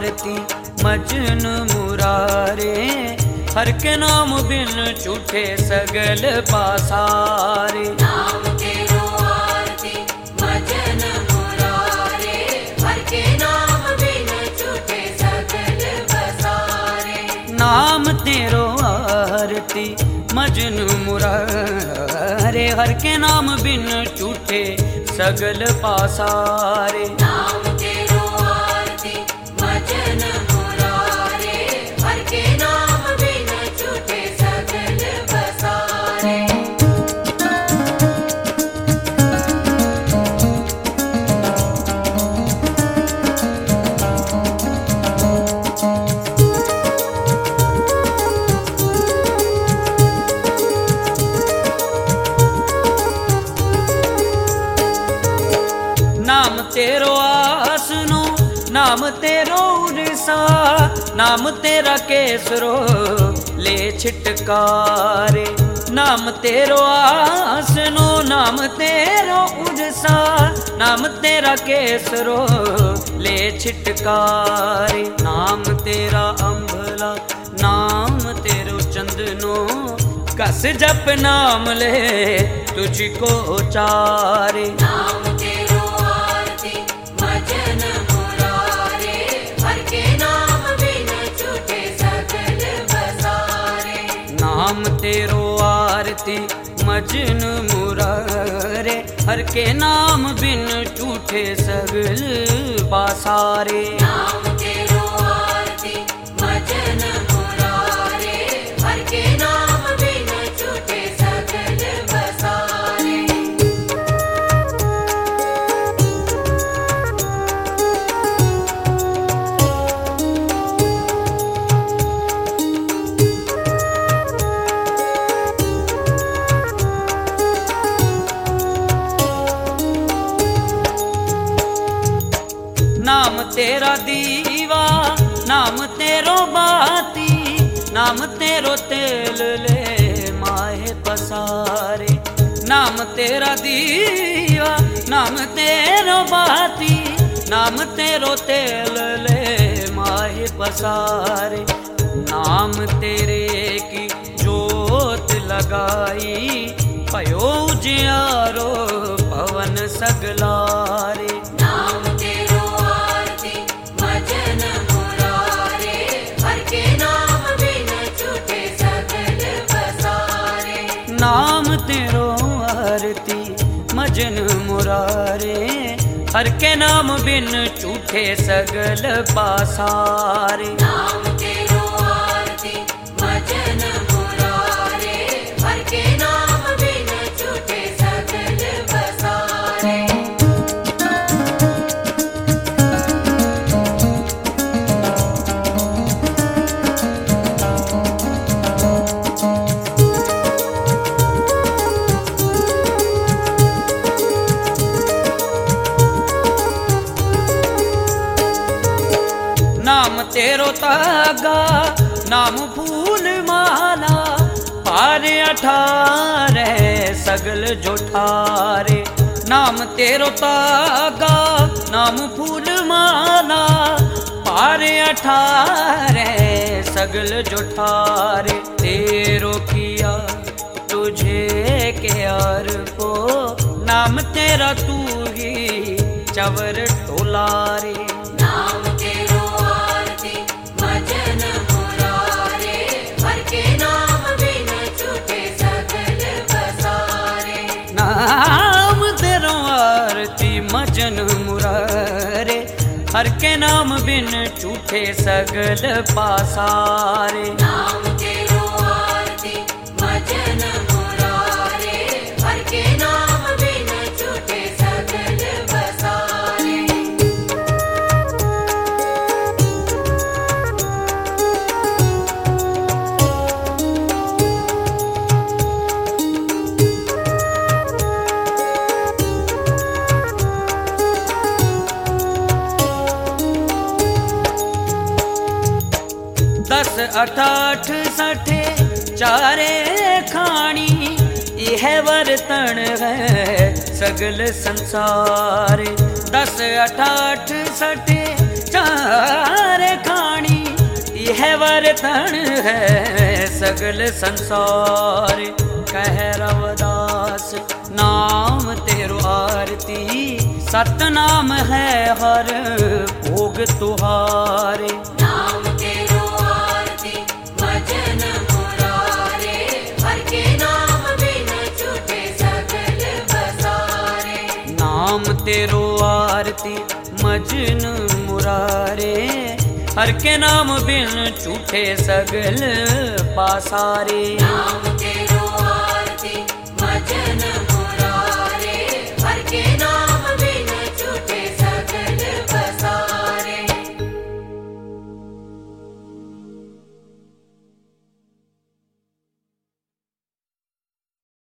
आरती मजन मुरारे, हर के नाम बिन छूटे सगल पासारे। नाम तेरो आरती मजन मुरारे, हर के नाम बिन छूटे सगल पसारे। नाम तेरो आरती मजन मुरारे, हर के नाम बिन छूटे सगल पासारे। नाम तेरो आरती मजन मुरारे, हर के नाम बिन छूटे सगल पसारे। नाम तेरो आसनो, नाम तेरो उरसा, नाम तेरा केसरो ले छिटकारे। नाम तेरो आसनो, नाम तेरो उरसा, नाम तेरा केसरो ले छिटकारे। नाम तेरा अम्भला, नाम तेरो चंदनो, कस जप नाम ले तुझको चारे। नाम तेरो आरती मजन मुरारे, हर के नाम बिन छूटे सगल पसारे। नाम तेरो आरती मजन मुरारे, हर के नाम बिन छूटे सगल पासारे। नाम तेरो आरती मजन मुरारे, हर के नाम बिन छूटे सगल पसारे। नाम तेरा दीवा, नाम तेरो बाती, नाम तेरो तेल ले माहे पसारे। नाम तेरा दीवा, नाम तेरो बाती, नाम तेरो तेल ले माहे पसारे। नाम तेरे की जोत लगाई, पयो उजियारो पवन सगलारे। नाम तेरो आरती मजन मुरारे, हर के नाम बिन छूटे सगल पसारे। नाम तेरो आरती मजन मुरारे, हर के नाम बिन छूटे सगल पासारे। नाम तेरो आरती मजन मुरारे, हर के नाम बिन छूटे सगल पसारे। नाम तेरो तागा, नाम फूल माला, पार 18 सगल जोठारे। नाम तेरो तागा, नाम फूल माला, पार 18 सगल जोठारे। तेरो किया तुझे क्यार को, नाम तेरा तू ही चवर टोलारे। नाम तेरो आरती मजन मुरारे, हर के नाम बिन छूटे सगल पसारे। नाम तेरो आरती मजन मुरारे, हर के नाम बिन छूटे सगल पासारे। नाम तेरो आरती मजन मुरारे, हर के नाम बिन छूटे सगल पसारे। दस अठ अठ सठे चारे खानी, यह वर्तन है सगल संसार। 10 8 8 सठे चारे खानी यह वर्तन है सगल संसार। कह रविदास नाम तेरो आरती, सतनाम है हर भोग तुहारे। नाम तेरो आरती भजन मुरारे, हर के नाम बिन छूटे सगल बसारे। नाम तेरो आरती मजन मुरारे, हर के नाम बिन छूटे सगल पासारे। नाम